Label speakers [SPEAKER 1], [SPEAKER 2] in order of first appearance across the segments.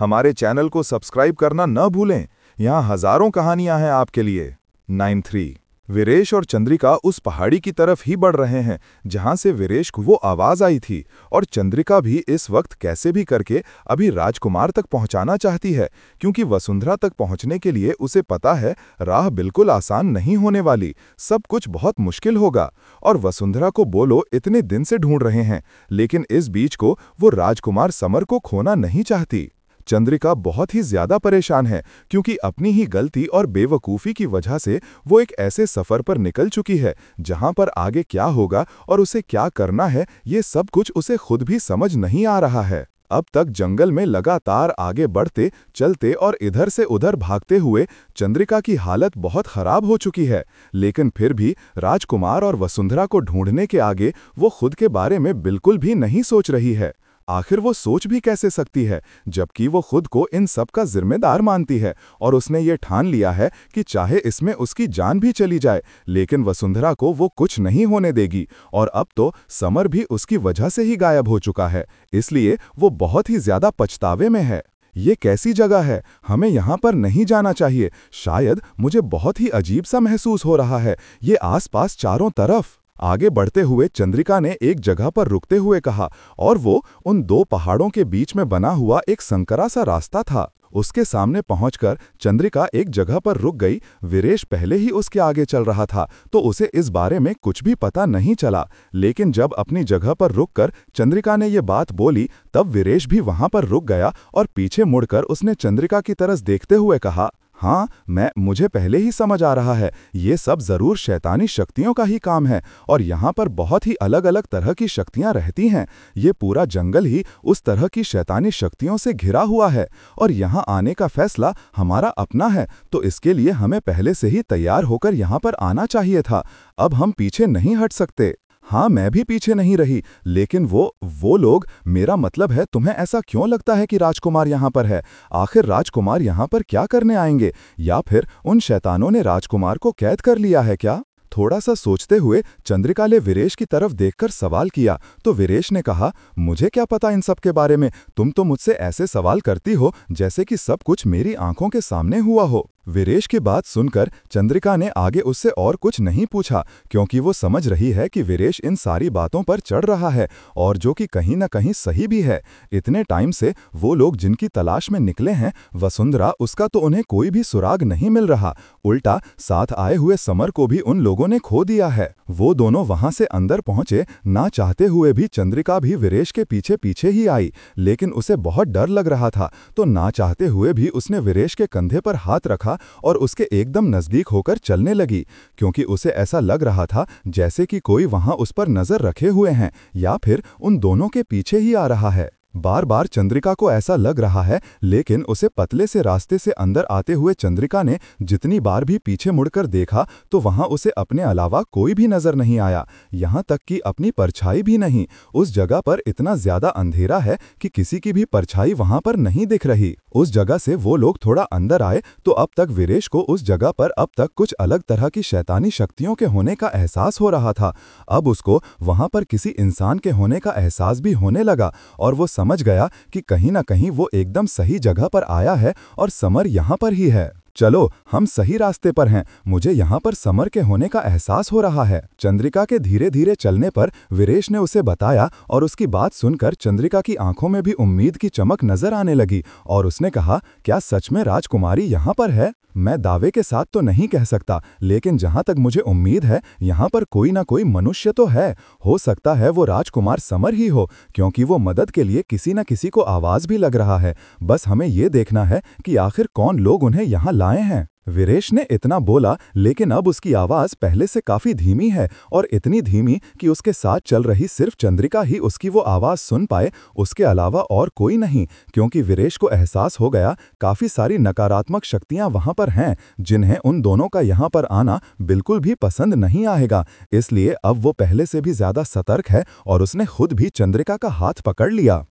[SPEAKER 1] हमारे चैनल को सब्सक्राइब करना न भूलें। यहाँ हजारों कहानियां हैं आपके लिए। 9-3 वीरेश और चंद्रिका उस पहाड़ी की तरफ ही बढ़ रहे हैं जहां से वीरेश को वो आवाज आई थी, और चंद्रिका भी इस वक्त कैसे भी करके अभी राजकुमार तक पहुंचाना चाहती है, क्योंकि वसुंधरा तक पहुंचने के लिए उसे पता है राह बिल्कुल आसान नहीं होने वाली, सब कुछ बहुत मुश्किल होगा। और वसुंधरा को बोलो इतने दिन से ढूंढ रहे हैं, लेकिन इस बीच को वो राजकुमार समर को खोना नहीं चाहती। चंद्रिका बहुत ही ज्यादा परेशान है, क्योंकि अपनी ही गलती और बेवकूफ़ी की वजह से वो एक ऐसे सफर पर निकल चुकी है जहां पर आगे क्या होगा और उसे क्या करना है, ये सब कुछ उसे खुद भी समझ नहीं आ रहा है। अब तक जंगल में लगातार आगे बढ़ते चलते और इधर से उधर भागते हुए चंद्रिका की हालत बहुत खराब हो चुकी है, लेकिन फिर भी राजकुमार और वसुंधरा को ढूंढने के आगे वो खुद के बारे में बिल्कुल भी नहीं सोच रही है। आखिर वो सोच भी कैसे सकती है, जबकि वो खुद को इन सब का जिम्मेदार मानती है और उसने ये ठान लिया है कि चाहे इसमें उसकी जान भी चली जाए, लेकिन वसुंधरा को वो कुछ नहीं होने देगी। और अब तो समर भी उसकी वजह से ही गायब हो चुका है, इसलिए वो बहुत ही ज्यादा पछतावे में है। ये कैसी जगह है, हमें यहाँ पर नहीं जाना चाहिए। शायद मुझे बहुत ही अजीब सा महसूस हो रहा है, ये आसपास चारों तरफ। आगे बढ़ते हुए चंद्रिका ने एक जगह पर रुकते हुए कहा, और वो उन दो पहाड़ों के बीच में बना हुआ एक संकरा सा रास्ता था। उसके सामने पहुंचकर चंद्रिका एक जगह पर रुक गई। वीरेश पहले ही उसके आगे चल रहा था, तो उसे इस बारे में कुछ भी पता नहीं चला, लेकिन जब अपनी जगह पर रुककर चंद्रिका ने ये बात बोली, तब वीरेश भी वहां पर रुक गया और पीछे मुड़कर उसने चंद्रिका की तरफ देखते हुए कहा, हाँ, मुझे पहले ही समझ आ रहा है, ये सब जरूर शैतानी शक्तियों का ही काम है, और यहाँ पर बहुत ही अलग अलग तरह की शक्तियाँ रहती हैं। ये पूरा जंगल ही उस तरह की शैतानी शक्तियों से घिरा हुआ है, और यहाँ आने का फैसला हमारा अपना है, तो इसके लिए हमें पहले से ही तैयार होकर यहाँ पर आना चाहिए था। अब हम पीछे नहीं हट सकते। हाँ, मैं भी पीछे नहीं रही, लेकिन वो लोग, मेरा मतलब है, तुम्हें ऐसा क्यों लगता है कि राजकुमार यहाँ पर है? आखिर राजकुमार यहाँ पर क्या करने आएंगे? या फिर उन शैतानों ने राजकुमार को कैद कर लिया है क्या? थोड़ा सा सोचते हुए चंद्रिका ने वीरेश की तरफ देखकर सवाल किया, तो वीरेश ने कहा, मुझे क्या पता इन सब के बारे में, तुम तो मुझसे ऐसे सवाल करती हो जैसे कि सब कुछ मेरी आंखों के सामने हुआ हो। वीरेश की बात सुनकर चंद्रिका ने आगे उससे और कुछ नहीं पूछा, क्योंकि वो समझ रही है कि वीरेश इन सारी बातों पर चढ़ रहा है, और जो कि कहीं ना कहीं सही भी है। इतने टाइम से वो लोग जिनकी तलाश में निकले हैं, वसुंधरा, उसका तो उन्हें कोई भी सुराग नहीं मिल रहा। उल्टा साथ आए हुए समर को भी उन लोगों ने खो दिया है। वो दोनों वहां से अंदर पहुंचे, ना चाहते हुए भी चंद्रिका भी वीरेश के पीछे पीछे ही आई, लेकिन उसे बहुत डर लग रहा था, तो ना चाहते हुए भी उसने वीरेश के कंधे पर हाथ रखा और उसके एकदम नजदीक होकर चलने लगी, क्योंकि उसे ऐसा लग रहा था जैसे कि कोई वहां उस पर नजर रखे हुए हैं, या फिर उन दोनों के पीछे ही आ रहा है। बार बार चंद्रिका को ऐसा लग रहा है, लेकिन उसे पतले से रास्ते से अंदर आते हुए चंद्रिका ने जितनी बार भी पीछे मुड़कर देखा, तो वहां उसे अपने अलावा कोई भी नजर नहीं आया, यहां तक कि अपनी परछाई भी नहीं। उस जगह पर इतना ज्यादा अंधेरा है कि किसी की भी परछाई वहां पर नहीं दिख रही। उस जगह से वो लोग थोड़ा अंदर आए, तो अब तक वीरेश को उस जगह पर अब तक कुछ अलग तरह की शैतानी शक्तियों के होने का एहसास हो रहा था। अब उसको वहां पर किसी इंसान के होने का एहसास भी होने लगा, और वो समझ गया कि कहीं ना कहीं वो एकदम सही जगह पर आया है और समर यहाँ पर ही है। चलो, हम सही रास्ते पर हैं, मुझे यहाँ पर समर के होने का एहसास हो रहा है। चंद्रिका के धीरे धीरे चलने पर वीरेश ने उसे बताया, और उसकी बात सुनकर चंद्रिका की आंखों में भी उम्मीद की चमक नजर आने लगी, और उसने कहा, क्या सच में राजकुमारी यहाँ पर है? मैं दावे के साथ तो नहीं कह सकता, लेकिन जहाँ तक मुझे उम्मीद है, यहाँ पर कोई ना कोई मनुष्य तो है। हो सकता है वो राजकुमार समर ही हो, क्योंकि वो मदद के लिए किसी न किसी को आवाज भी लग रहा है। बस हमें ये देखना है कि आखिर कौन लोग उन्हें यहाँ लाए हैं। वीरेश ने इतना बोला, लेकिन अब उसकी आवाज पहले से काफी धीमी है, और इतनी धीमी कि उसके साथ चल रही सिर्फ चंद्रिका ही उसकी वो आवाज सुन पाए, उसके अलावा और कोई नहीं, क्योंकि वीरेश को एहसास हो गया काफी सारी नकारात्मक शक्तियां वहां पर हैं, जिन्हें उन दोनों का यहां पर आना बिल्कुल भी पसंद नहीं आएगा। इसलिए अब वो पहले से भी ज्यादा सतर्क है, और उसने खुद भी चंद्रिका का हाथ पकड़ लिया।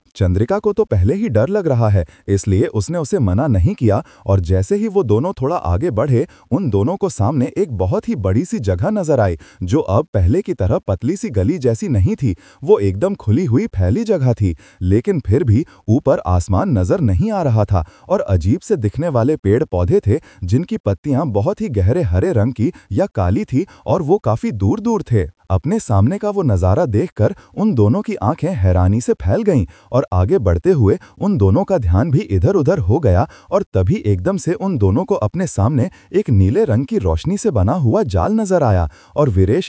[SPEAKER 1] चंद्रिका को तो पहले ही डर लग रहा है, इसलिए उसने उसे मना नहीं किया और जैसे ही वो दोनों थोड़ा आगे बढ़े, उन दोनों को सामने एक बहुत ही बड़ी सी जगह नजर आई, जो अब पहले की तरह पतली सी गली जैसी नहीं थी। वो एकदम खुली हुई फैली जगह थी, लेकिन फिर भी ऊपर आसमान नजर नहीं आ रहा था और अजीब से दिखने वाले पेड़ पौधे थे, जिनकी पत्तियां बहुत ही गहरे हरे रंग की या काली थी और वो काफी दूर दूर थे। अपने सामने का वो नज़ारा देखकर उन दोनों की आंखें हैरानी से फैल गईं और आगे बढ़ते हुए उन दोनों का ध्यान भी इधर उधर हो गया और तभी एकदम से उन दोनों को अपने सामने एक नीले रंग की रोशनी से बना हुआ जाल नजर आया और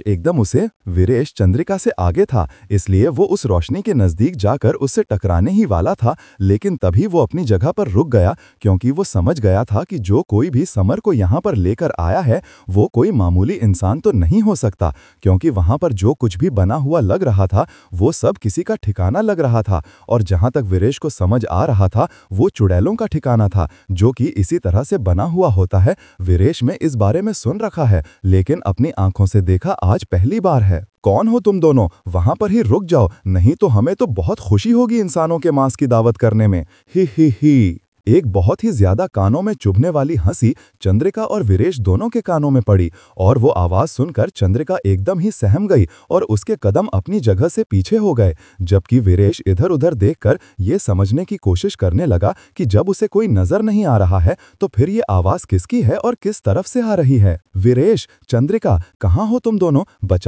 [SPEAKER 1] वीरेश चंद्रिका से आगे था, इसलिए वो उस रोशनी के नजदीक जाकर उससे टकराने ही वाला था, लेकिन तभी वो अपनी जगह पर रुक गया क्योंकि वो समझ गया था कि जो कोई भी समर को यहाँ पर लेकर आया है वो कोई मामूली इंसान तो नहीं हो सकता, क्योंकि वहां पर जो कुछ भी बना हुआ लग रहा था वो सब किसी का ठिकाना लग रहा था और जहां तक वीरेश को समझ आ रहा था वो चुड़ैलों का ठिकाना था, जो कि इसी तरह से बना हुआ होता है। वीरेश में इस बारे में सुन रखा है, लेकिन अपनी आंखों से देखा आज पहली बार है। कौन हो तुम दोनों? वहां पर ही रुक जाओ, नहीं तो हमें तो बहुत खुशी होगी इंसानों के मांस की दावत करने में। ही। एक बहुत ही ज्यादा कानों में चुभने वाली हंसी चंद्रिका और वीरेश दोनों के कानों में पड़ी और वो आवाज सुनकर चंद्रिका एकदम ही सहम गई और उसके कदम अपनी जगह से पीछे हो गए, जबकि वीरेश इधर उधर देखकर ये समझने की कोशिश करने लगा कि जब उसे कोई नजर नहीं आ रहा है तो फिर ये आवाज किसकी है और किस तरफ से आ रही है। वीरेश, चंद्रिका, कहाँ हो तुम दोनों?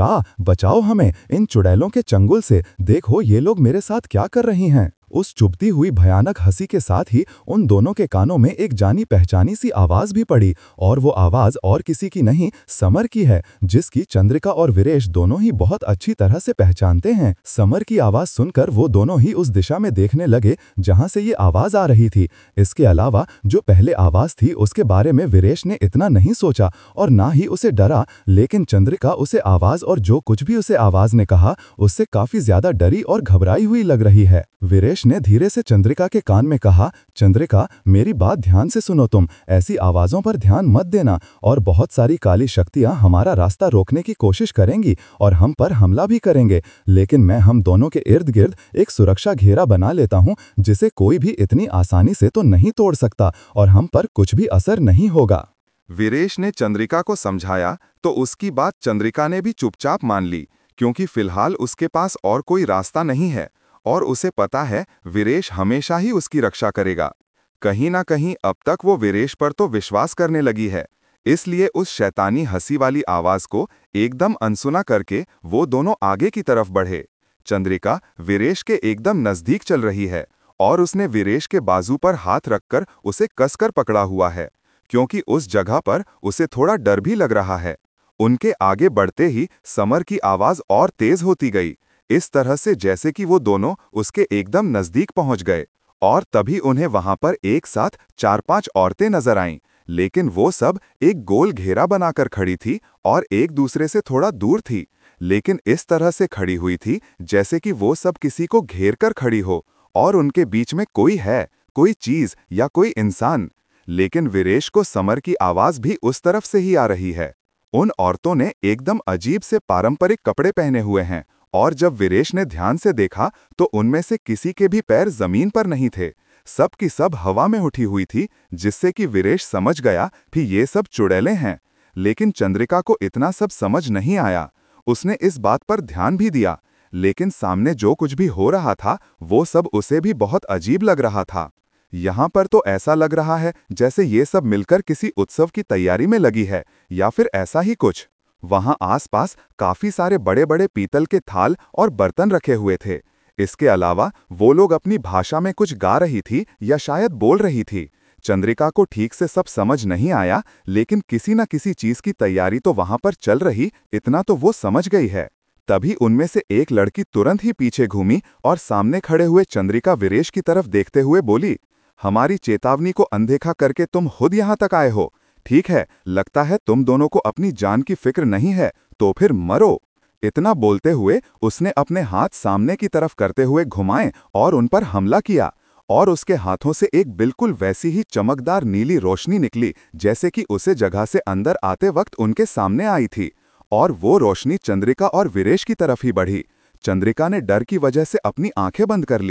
[SPEAKER 1] बचाओ हमें इन चुड़ैलों के चंगुल से। देखो ये लोग मेरे साथ क्या कर रही हैं। उस चुभती हुई भयानक हंसी के साथ ही उन दोनों के कानों में एक जानी पहचानी सी आवाज भी पड़ी और वो आवाज और किसी की नहीं, समर की है, जिसकी चंद्रिका और वीरेश दोनों ही बहुत अच्छी तरह से पहचानते हैं। समर की आवाज सुनकर वो दोनों ही उस दिशा में देखने लगे जहां से ये आवाज आ रही थी। इसके अलावा जो पहले आवाज थी उसके बारे में वीरेश ने इतना नहीं सोचा और ना ही उसे डरा, लेकिन चंद्रिका उसे आवाज और जो कुछ भी उसे आवाज ने कहा उससे काफी ज्यादा डरी और घबराई हुई लग रही है। वीरेश ने धीरे से चंद्रिका के कान में कहा, चंद्रिका, मेरी बात ध्यान से सुनो, तुम ऐसी आवाजों पर ध्यान मत देना और बहुत सारी काली शक्तियां हमारा रास्ता रोकने की कोशिश करेंगी और हम पर हमला भी करेंगे, लेकिन मैं हम दोनों के इर्द गिर्द एक सुरक्षा घेरा बना लेता हूं जिसे कोई भी इतनी आसानी से तो नहीं तोड़ सकता और हम पर कुछ भी असर नहीं होगा।
[SPEAKER 2] वीरेश ने चंद्रिका को समझाया तो उसकी बात चंद्रिका ने भी चुपचाप मान ली, क्योंकि फिलहाल उसके पास और कोई रास्ता नहीं है और उसे पता है वीरेश हमेशा ही उसकी रक्षा करेगा। कहीं ना कहीं अब तक वो वीरेश पर तो विश्वास करने लगी है, इसलिए उस शैतानी हंसी वाली आवाज को एकदम अनसुना करके वो दोनों आगे की तरफ बढ़े। चंद्रिका वीरेश के एकदम नजदीक चल रही है और उसने वीरेश के बाजू पर हाथ रखकर उसे कसकर पकड़ा हुआ है, क्योंकि उस जगह पर उसे थोड़ा डर भी लग रहा है। उनके आगे बढ़ते ही समर की आवाज और तेज होती गई, इस तरह से जैसे कि वो दोनों उसके एकदम नजदीक पहुंच गए और तभी उन्हें वहां पर एक साथ 4-5 औरतें नजर आईं, लेकिन वो सब एक गोल घेरा बनाकर खड़ी थी और एक दूसरे से थोड़ा दूर थी, लेकिन इस तरह से खड़ी हुई थी जैसे कि वो सब किसी को घेर कर खड़ी हो और उनके बीच में कोई है, कोई चीज या कोई इंसान। लेकिन वीरेश को समर की आवाज भी उस तरफ से ही आ रही है। उन औरतों ने एकदम अजीब से पारंपरिक कपड़े पहने हुए हैं और जब वीरेश ने ध्यान से देखा तो उनमें से किसी के भी पैर जमीन पर नहीं थे, सब की सब हवा में उठी हुई थी, जिससे कि वीरेश समझ गया कि ये सब चुड़ैलें हैं। लेकिन चंद्रिका को इतना सब समझ नहीं आया। उसने इस बात पर ध्यान भी दिया, लेकिन सामने जो कुछ भी हो रहा था वो सब उसे भी बहुत अजीब लग रहा था। यहाँ पर तो ऐसा लग रहा है जैसे ये सब मिलकर किसी उत्सव की तैयारी में लगी है या फिर ऐसा ही कुछ। वहां आसपास काफी सारे बड़े बड़े पीतल के थाल और बर्तन रखे हुए थे। इसके अलावा वो लोग अपनी भाषा में कुछ गा रही थी या शायद बोल रही थी। चंद्रिका को ठीक से सब समझ नहीं आया, लेकिन किसी न किसी चीज की तैयारी तो वहां पर चल रही, इतना तो वो समझ गई है। तभी उनमें से एक लड़की तुरंत ही पीछे घूमी और सामने खड़े हुए चंद्रिका वीरेश की तरफ देखते हुए बोली, हमारी चेतावनी को अनदेखा करके तुम खुद यहाँ तक आए हो। ठीक है, लगता है तुम दोनों को अपनी जान की फिक्र नहीं है, तो फिर मरो। इतना बोलते हुए उसने अपने हाथ सामने की तरफ करते हुए घुमाए और उन पर हमला किया और उसके हाथों से एक बिल्कुल वैसी ही चमकदार नीली रोशनी निकली जैसे कि उसे जगह से अंदर आते वक्त उनके सामने आई थी, और वो रोशनी चंद्रिका और वीरेश की तरफ ही बढ़ी। चंद्रिका ने डर की वजह से अपनी आंखें बंद कर ली,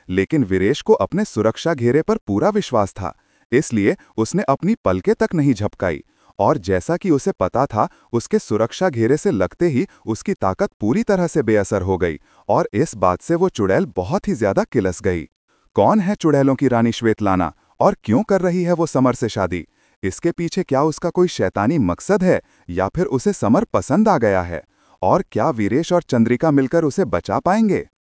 [SPEAKER 2] लेकिन वीरेश को अपने सुरक्षा घेरे पर पूरा विश्वास था, इसलिए उसने अपनी पलकें तक नहीं झपकाई। और जैसा कि उसे पता था, उसके सुरक्षा घेरे से लगते ही उसकी ताकत पूरी तरह से बेअसर हो गई और इस बात से वो चुड़ैल बहुत ही ज्यादा किलस गई। कौन है चुड़ैलों की रानी श्वेतलाना और क्यों कर रही है वो समर से शादी? इसके पीछे क्या उसका कोई शैतानी मकसद है या फिर उसे समर पसंद आ गया है? और क्या वीरेश और चंद्रिका मिलकर उसे बचा पाएंगे?